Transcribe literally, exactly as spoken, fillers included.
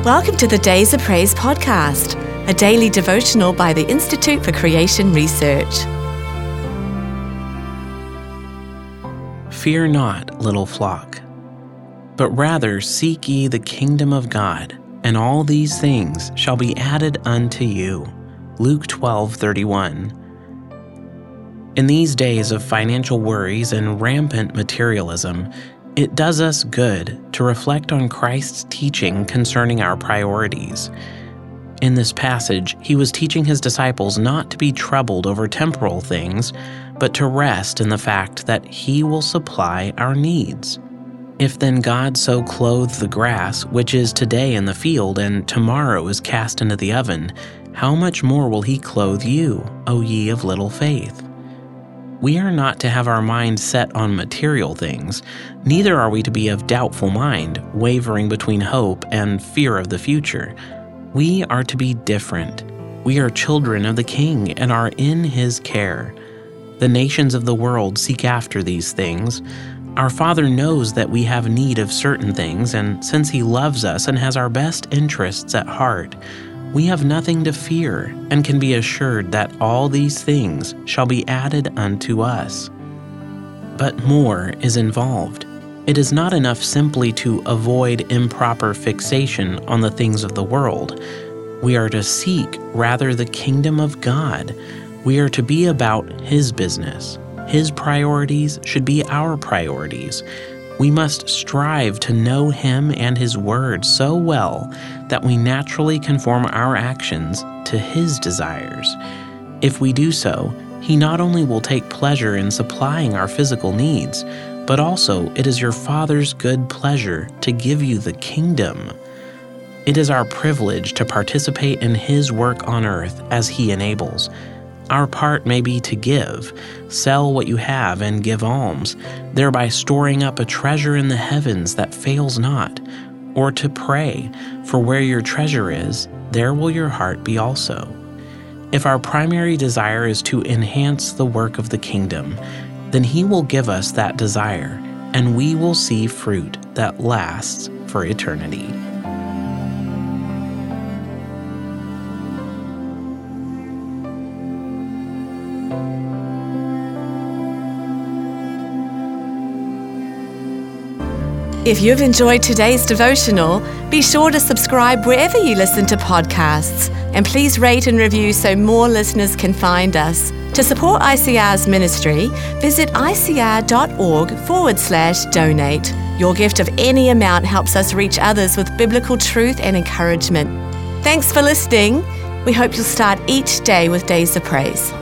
Welcome to the Days of Praise podcast, a daily devotional by the Institute for Creation Research. Fear not, little flock, but rather seek ye the kingdom of God, and all these things shall be added unto you. Luke twelve thirty-one. In these days of financial worries and rampant materialism, it does us good to reflect on Christ's teaching concerning our priorities. In this passage, he was teaching his disciples not to be troubled over temporal things, but to rest in the fact that he will supply our needs. If then God so clothe the grass, which is today in the field and tomorrow is cast into the oven, how much more will he clothe you, O ye of little faith? We are not to have our mind set on material things, neither are we to be of doubtful mind, wavering between hope and fear of the future. We are to be different. We are children of the King and are in his care. The nations of the world seek after these things. Our Father knows that we have need of certain things, and since he loves us and has our best interests at heart, we have nothing to fear and can be assured that all these things shall be added unto us. But more is involved. It is not enough simply to avoid improper fixation on the things of the world. We are to seek rather the kingdom of God. We are to be about his business. His priorities should be our priorities. We must strive to know him and his word so well that we naturally conform our actions to his desires. If we do so, he not only will take pleasure in supplying our physical needs, but also it is your Father's good pleasure to give you the kingdom. It is our privilege to participate in his work on earth as he enables. Our part may be to give, sell what you have and give alms, thereby storing up a treasure in the heavens that fails not, or to pray, for where your treasure is, there will your heart be also. If our primary desire is to enhance the work of the kingdom, then he will give us that desire, and we will see fruit that lasts for eternity. If you've enjoyed today's devotional, be sure to subscribe wherever you listen to podcasts, and please rate and review so more listeners can find us. To support I C R's ministry, visit icr.org forward slash donate. Your gift of any amount helps us reach others with biblical truth and encouragement. Thanks for listening. We hope you'll start each day with Days of Praise.